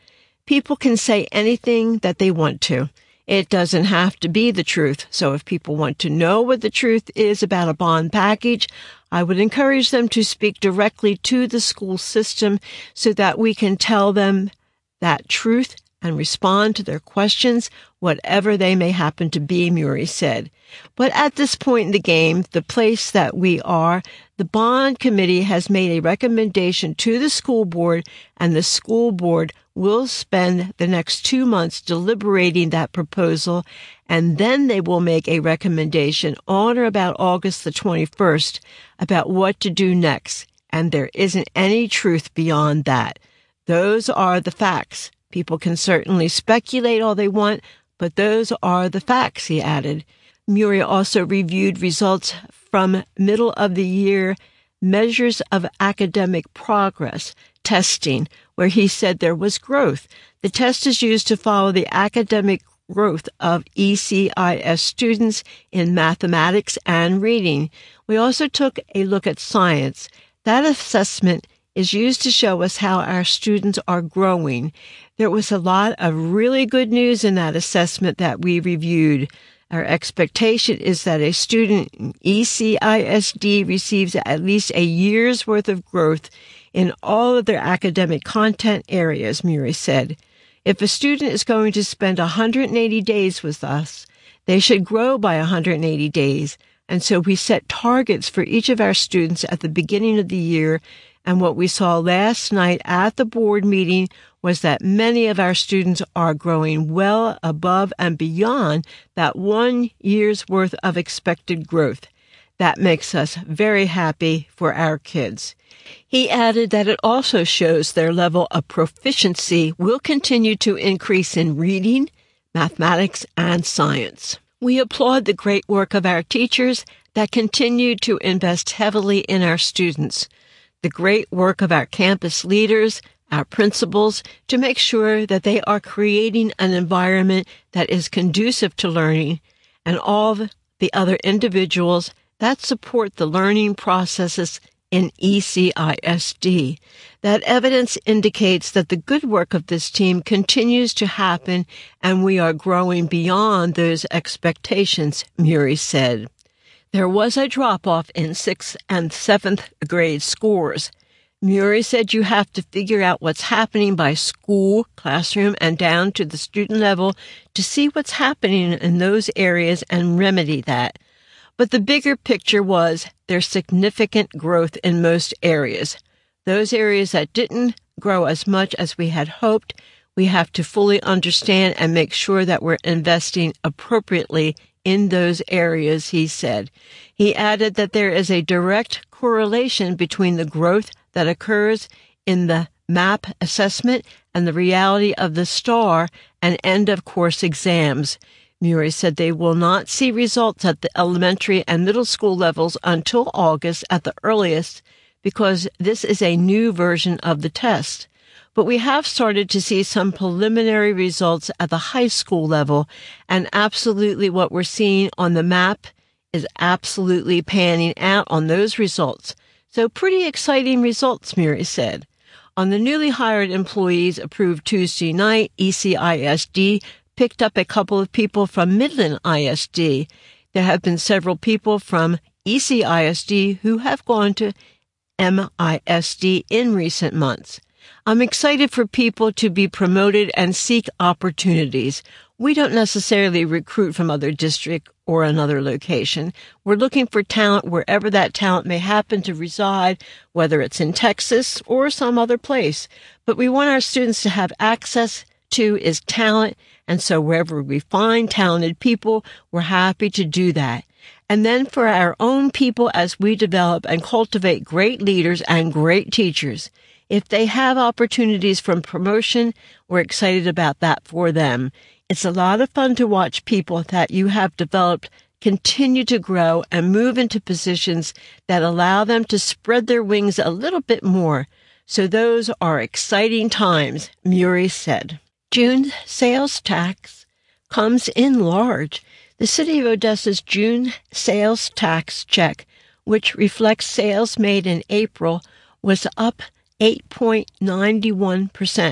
People can say anything that they want to. It doesn't have to be the truth. So if people want to know what the truth is about a bond package, I would encourage them to speak directly to the school system so that we can tell them that truth and respond to their questions, whatever they may happen to be, Murray said. But at this point in the game, the place that we are, the bond committee has made a recommendation to the school board, and the school board will spend the next two months deliberating that proposal, and then they will make a recommendation on or about August the twenty-first about what to do next. And there isn't any truth beyond that. Those are the facts. People can certainly speculate all they want, but those are the facts, he added. Murray also reviewed results from middle of the year measures of academic progress testing, where he said there was growth. The test is used to follow the academic growth of E C I S students in mathematics and reading. We also took a look at science. That assessment is used to show us how our students are growing. There was a lot of really good news in that assessment that we reviewed. Our expectation is that a student in E C I S D receives at least a year's worth of growth in all of their academic content areas, Murray said. If a student is going to spend one hundred eighty days with us, they should grow by one hundred eighty days. And so we set targets for each of our students at the beginning of the year. And what we saw last night at the board meeting was that many of our students are growing well above and beyond that one year's worth of expected growth. That makes us very happy for our kids. He added that it also shows their level of proficiency will continue to increase in reading, mathematics, and science. We applaud the great work of our teachers that continue to invest heavily in our students, the great work of our campus leaders, our principals, to make sure that they are creating an environment that is conducive to learning, and all the other individuals that support the learning processes in E C I S D. That evidence indicates that the good work of this team continues to happen, and we are growing beyond those expectations, Murray said. There was a drop-off in sixth and seventh grade scores. Murray said you have to figure out what's happening by school, classroom, and down to the student level to see what's happening in those areas and remedy that. But the bigger picture was there's significant growth in most areas. Those areas that didn't grow as much as we had hoped, we have to fully understand and make sure that we're investing appropriately in those areas, he said. He added that there is a direct correlation between the growth that occurs in the MAP assessment and the reality of the STAR and end-of-course exams. Murray said they will not see results at the elementary and middle school levels until August at the earliest because this is a new version of the test. But we have started to see some preliminary results at the high school level, and absolutely what we're seeing on the MAP is absolutely panning out on those results. So pretty exciting results, Murray said. On the newly hired employees approved Tuesday night, E C I S D picked up a couple of people from Midland I S D. There have been several people from E C I S D who have gone to M I S D in recent months. I'm excited for people to be promoted and seek opportunities. We don't necessarily recruit from other district or another location. We're looking for talent wherever that talent may happen to reside, whether it's in Texas or some other place. But we want our students to have access to is talent, and so wherever we find talented people, we're happy to do that. And then for our own people, as we develop and cultivate great leaders and great teachers, if they have opportunities from promotion, we're excited about that for them. It's a lot of fun to watch people that you have developed continue to grow and move into positions that allow them to spread their wings a little bit more. So those are exciting times, Murray said. June sales tax comes in large. The City of Odessa's June sales tax check, which reflects sales made in April, was up eight point nine one percent.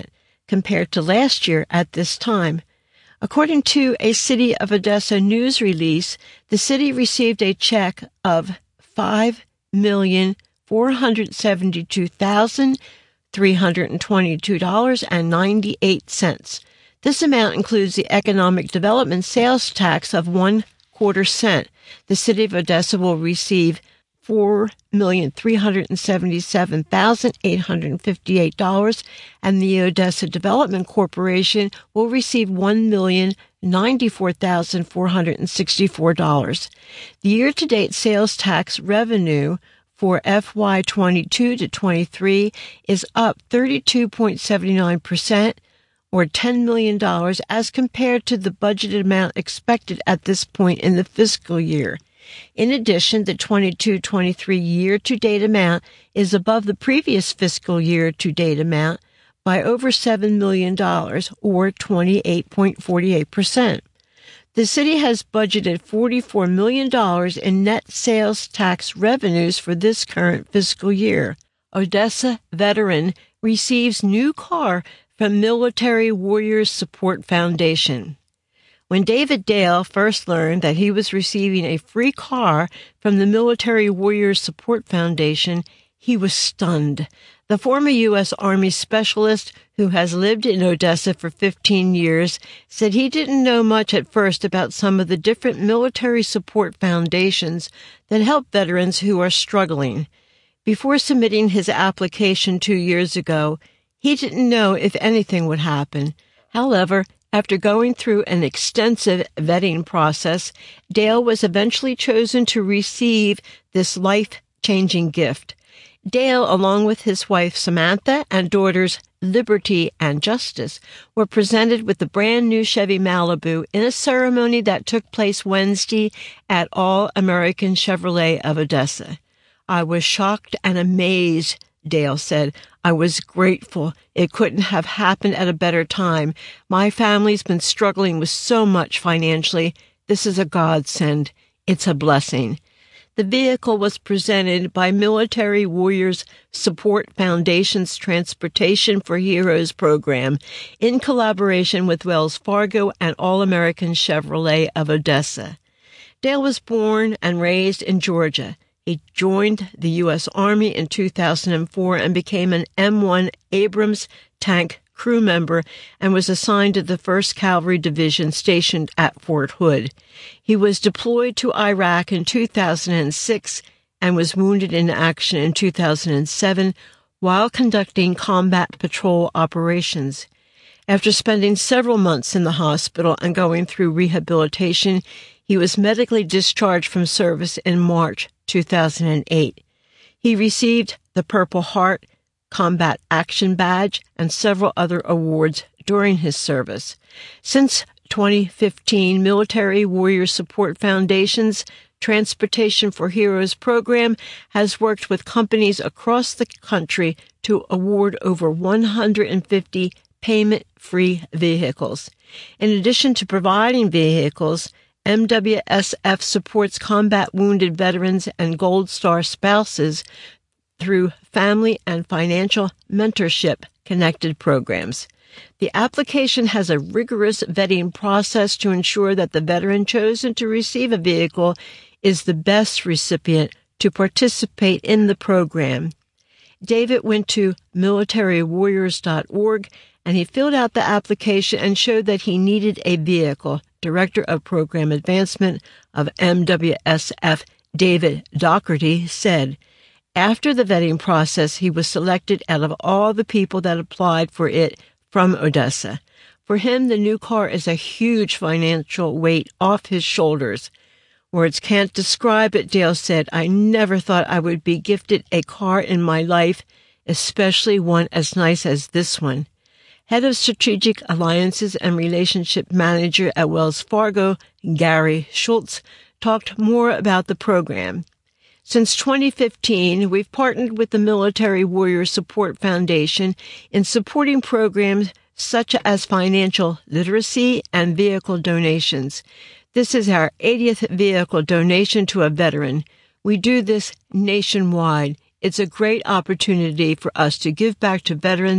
compared to last year at this time. According to a City of Odessa news release, the city received a check of five million four hundred seventy-two thousand three hundred twenty-two dollars and ninety-eight cents. This amount includes the economic development sales tax of one quarter cent. The City of Odessa will receive four million three hundred seventy-seven thousand eight hundred fifty-eight dollars, and the Odessa Development Corporation will receive one million ninety-four thousand four hundred sixty-four dollars. The year-to-date sales tax revenue for F Y twenty-two to twenty-three is up thirty-two point seven nine percent, or ten million dollars, as compared to the budgeted amount expected at this point in the fiscal year. In addition, the twenty-two twenty-three year-to-date amount is above the previous fiscal year-to-date amount by over seven million dollars, or twenty-eight point four eight percent. The city has budgeted forty-four million dollars in net sales tax revenues for this current fiscal year. Odessa veteran receives new car from Military Warriors Support Foundation. When David Dale first learned that he was receiving a free car from the Military Warriors Support Foundation, he was stunned. The former U S Army specialist, who has lived in Odessa for fifteen years, said he didn't know much at first about some of the different military support foundations that help veterans who are struggling. Before submitting his application two years ago, he didn't know if anything would happen. However, after going through an extensive vetting process, Dale was eventually chosen to receive this life-changing gift. Dale, along with his wife Samantha and daughters Liberty and Justice, were presented with the brand new Chevy Malibu in a ceremony that took place Wednesday at All American Chevrolet of Odessa. "I was shocked and amazed," Dale said. "I was grateful. It couldn't have happened at a better time. My family's been struggling with so much financially. This is a godsend. It's a blessing." The vehicle was presented by Military Warriors Support Foundation's Transportation for Heroes program in collaboration with Wells Fargo and All American Chevrolet of Odessa. Dale was born and raised in Georgia. He joined the U S Army in two thousand four and became an M one Abrams tank crew member and was assigned to the first Cavalry Division stationed at Fort Hood. He was deployed to Iraq in two thousand six and was wounded in action in two thousand seven while conducting combat patrol operations. After spending several months in the hospital and going through rehabilitation, he was medically discharged from service in March two thousand eight. He received the Purple Heart Combat Action Badge and several other awards during his service. Since twenty fifteen, Military Warrior Support Foundation's Transportation for Heroes program has worked with companies across the country to award over one hundred fifty payment-free vehicles. In addition to providing vehicles, M W S F supports combat wounded veterans and Gold Star spouses through family and financial mentorship connected programs. The application has a rigorous vetting process to ensure that the veteran chosen to receive a vehicle is the best recipient to participate in the program. David went to military warriors dot org and he filled out the application and showed that he needed a vehicle. Director of Program Advancement of M W S F, David Doherty, said, after the vetting process, he was selected out of all the people that applied for it from Odessa. For him, the new car is a huge financial weight off his shoulders. Words can't describe it, Dale said. I never thought I would be gifted a car in my life, especially one as nice as this one. Head of Strategic Alliances and Relationship Manager at Wells Fargo, Gary Schultz, talked more about the program. Since twenty fifteen, we've partnered with the Military Warrior Support Foundation in supporting programs such as financial literacy and vehicle donations. This is our eightieth vehicle donation to a veteran. We do this nationwide. It's a great opportunity for us to give back to veterans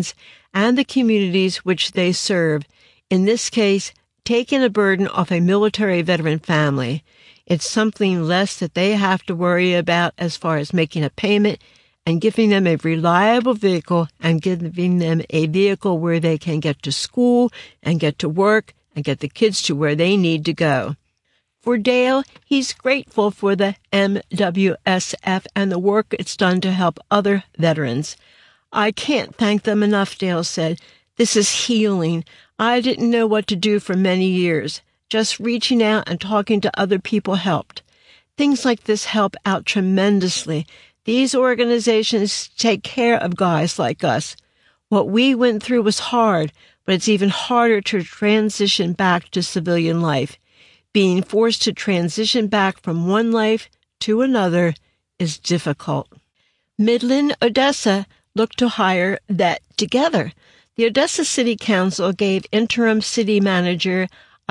and the communities which they serve, in this case, taking a burden off a military veteran family. It's something less that they have to worry about as far as making a payment and giving them a reliable vehicle and giving them a vehicle where they can get to school and get to work and get the kids to where they need to go. For Dale, he's grateful for the M W S F and the work it's done to help other veterans. I can't thank them enough, Dale said. This is healing. I didn't know what to do for many years. Just reaching out and talking to other people helped. Things like this help out tremendously. These organizations take care of guys like us. What we went through was hard, but it's even harder to transition back to civilian life. Being forced to transition back from one life to another is difficult. Midland, Odessa looked to hire that together. The Odessa City Council gave interim city manager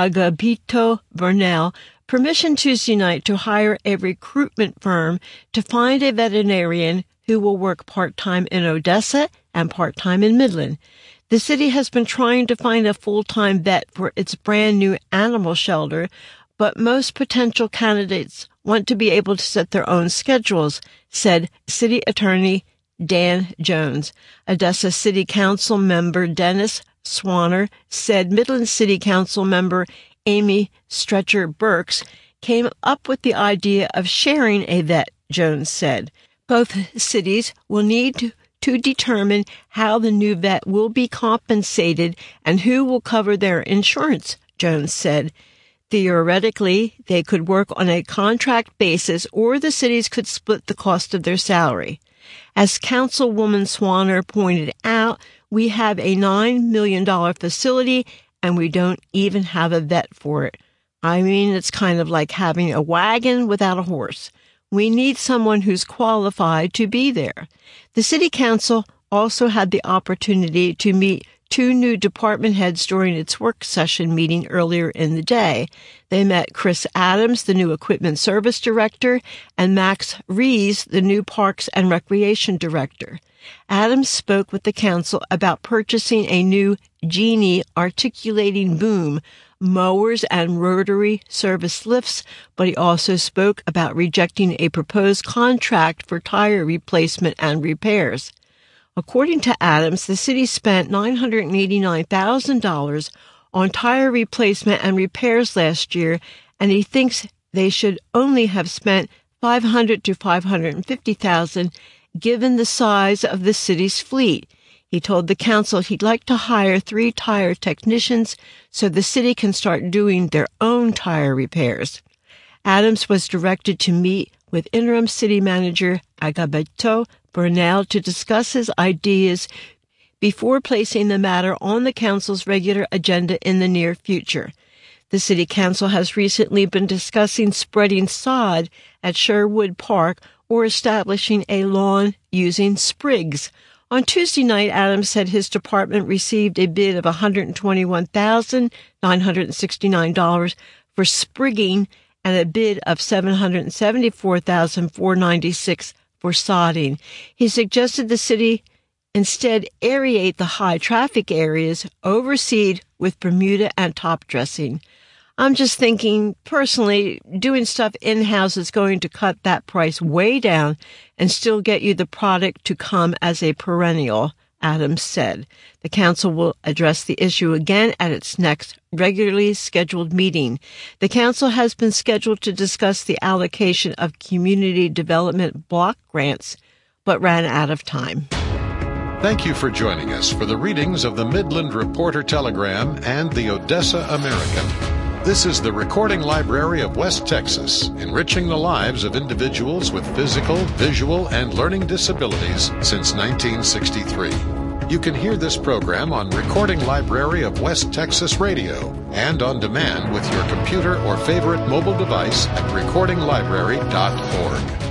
Agapito Bernal permission Tuesday night to hire a recruitment firm to find a veterinarian who will work part-time in Odessa and part-time in Midland. The city has been trying to find a full-time vet for its brand-new animal shelter, but most potential candidates want to be able to set their own schedules, said City Attorney Dan Jones. Odessa City Council member Dennis Swanner said Midland City Council member Amy Stretcher Burks came up with the idea of sharing a vet, Jones said. Both cities will need to to determine how the new vet will be compensated and who will cover their insurance, Jones said. Theoretically, they could work on a contract basis or the cities could split the cost of their salary. As Councilwoman Swanner pointed out, we have a nine million dollars facility and we don't even have a vet for it. I mean, it's kind of like having a wagon without a horse. We need someone who's qualified to be there. The City Council also had the opportunity to meet two new department heads during its work session meeting earlier in the day. They met Chris Adams, the new Equipment Service Director, and Max Rees, the new Parks and Recreation Director. Adams spoke with the council about purchasing a new Genie articulating boom, mowers and rotary service lifts, but he also spoke about rejecting a proposed contract for tire replacement and repairs. According to Adams, the city spent nine hundred eighty-nine thousand dollars on tire replacement and repairs last year, and he thinks they should only have spent five hundred to five hundred fifty thousand dollars given the size of the city's fleet. He told the council he'd like to hire three tire technicians so the city can start doing their own tire repairs. Adams was directed to meet with interim city manager Agapito Bernal to discuss his ideas before placing the matter on the council's regular agenda in the near future. The city council has recently been discussing spreading sod at Sherwood Park or establishing a lawn using sprigs. On Tuesday night, Adams said his department received a bid of one hundred twenty-one thousand nine hundred sixty-nine dollars for sprigging and a bid of seven hundred seventy-four thousand four hundred ninety-six dollars for sodding. He suggested the city instead aerate the high-traffic areas, overseed with Bermuda and top dressing. I'm just thinking, personally, doing stuff in-house is going to cut that price way down and still get you the product to come as a perennial, Adams said. The council will address the issue again at its next regularly scheduled meeting. The council has been scheduled to discuss the allocation of community development block grants, but ran out of time. Thank you for joining us for the readings of the Midland Reporter Telegram and the Odessa American. This is the Recording Library of West Texas, enriching the lives of individuals with physical, visual, and learning disabilities since nineteen sixty-three. You can hear this program on Recording Library of West Texas Radio and on demand with your computer or favorite mobile device at recording library dot org.